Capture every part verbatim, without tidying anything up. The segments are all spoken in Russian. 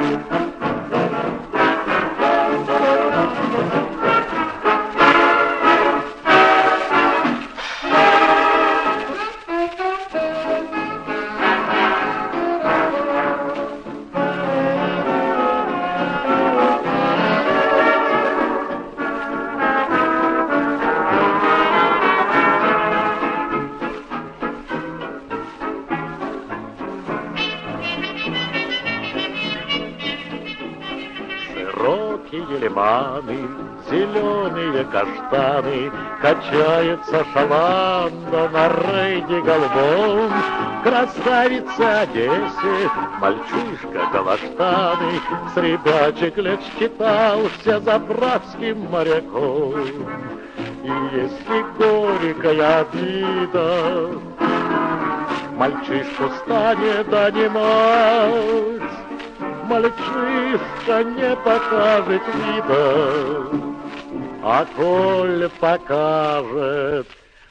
Широкие лиманы, зеленые каштаны, качается шаланда на рейде голубом. Красавица Одессе, мальчишка калаштаны, с ребячек лет считался заправским моряком. И если горькая обида мальчишку станет донимать, мальчишка не покажет вида, а коль покажет,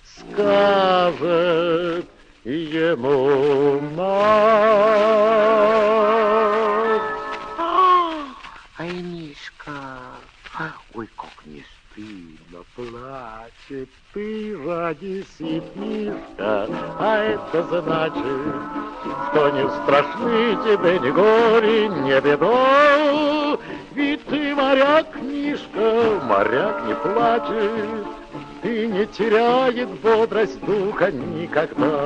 скажет ему мать. Ай, Мишка, ой, как не стыдно, плачет Ты родись, Мишка, а это значит, что не страшны тебе ни горе, ни беда. Ведь ты моряк, Мишка, моряк не плачет и не теряет бодрость духа никогда.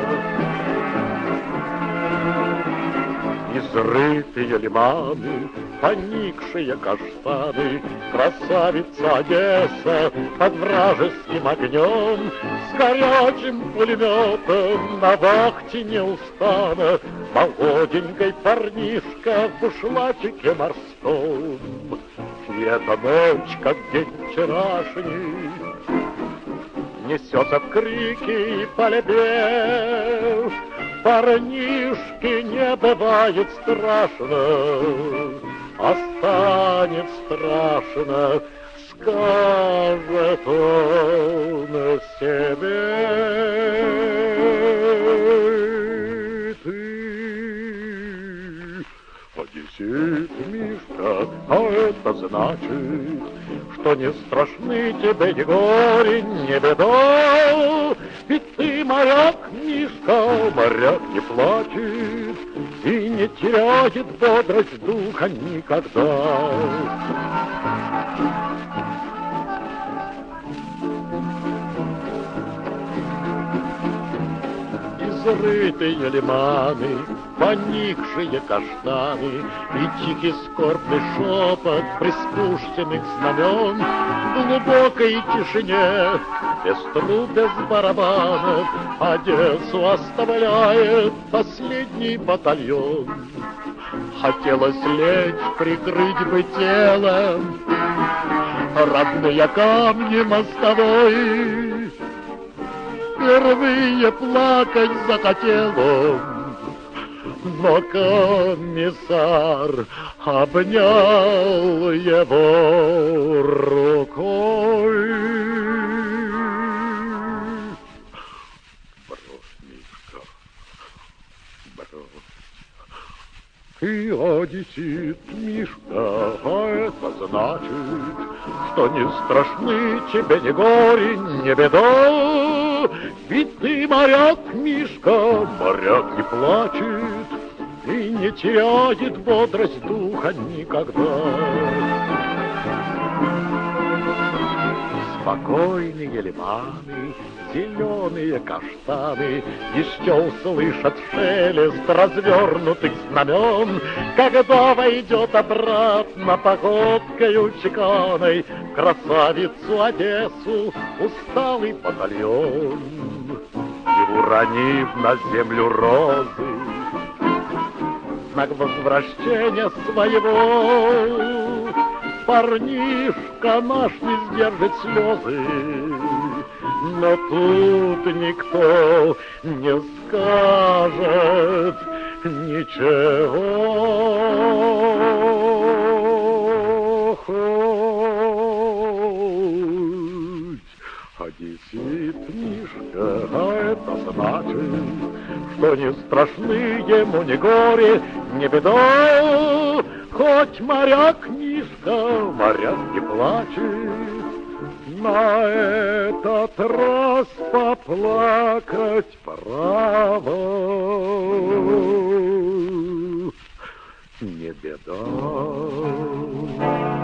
Изрытые лиманы, поникшие каштаны, красавица Одесса под вражеским огнем, с горячим пулеметом на вахте неустанно, молоденькой парнишка в бушлатике морском. И эта ночь, как день вчерашний, несется в крики и пальбе. Парнишке не бывает страшно, а станет страшно, скажет он себе. Ты одессит, Мишка, а это значит, что не страшны тебе ни горе, ни беда. Ведь ты моряк, Мишка, моряк не плачет и не теряет бодрость духа никогда. Изрытые лиманы, поникшие каштаны и тихий скорбный шепот приспущенных знамен в глубокой тишине, без труб, без барабанов, Одессу оставляет последний батальон. Хотелось лечь, прикрыть бы телом родные камни мостовой, впервые плакать захотел он, но комиссар обнял его рукой. Брось, Мишка, брось. Ты одессит, Мишка, а это значит, что не страшны тебе ни горе, ни беда. Ведь ты моряк, Мишка, моряк не плачет и не теряет бодрость духа никогда. Спокойные лиманы, зеленые каштаны еще услышат шелест развернутых знамен, когда войдет обратно походкою чеканой красавицу Одессу усталый батальон. И уронив на землю розы, знак возвращения своего, парнишка наш не сдержит слезы. Но тут никто не скажет ничего. Хоть одессит, Мишка, а это значит, что не страшны ему ни горе, Не беда, хоть моряк низко, моряк не плачет. На этот раз поплакать право не беда.